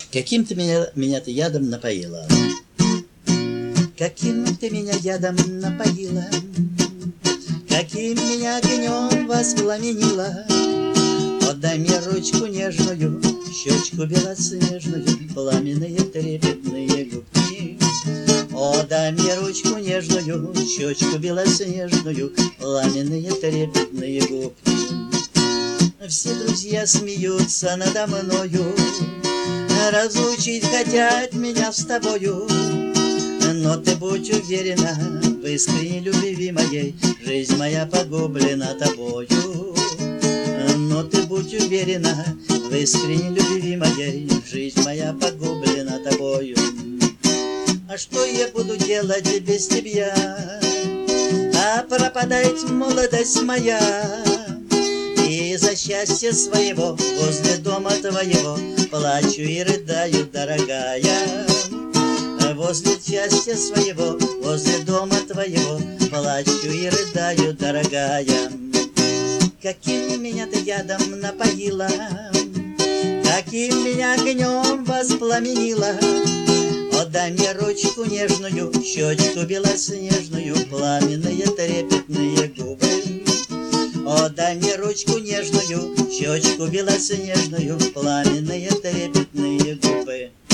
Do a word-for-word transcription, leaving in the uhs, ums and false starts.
Каким ты меня, меня ты ядом напоила? Каким ты меня ядом напоила? Каким меня огнем воспламенила? Отдай мне ручку нежную, щечку белоснежную, пламенные трепетные губки. Отдай мне ручку нежную, щечку белоснежную, пламенные трепетные губки. Все друзья смеются надо мною, разлучить хотят меня с тобою. Но ты будь уверена, в искренней любви моей жизнь моя погублена тобою. Но ты будь уверена, в искренней любви моей жизнь моя погублена тобою. А что я буду делать без тебя? А пропадает молодость моя. И за счастье своего возле дома твоего плачу и рыдаю, дорогая. Возле счастья своего, возле дома твоего плачу и рыдаю, дорогая. Каким меня ты ядом напоила, каким меня огнем воспламенила. Отдай мне ручку нежную, щечку белоснежную, пламенные трепетные губы. Отдай мне ручку нежную, щечку белоснежную, пламенные трепетные губы.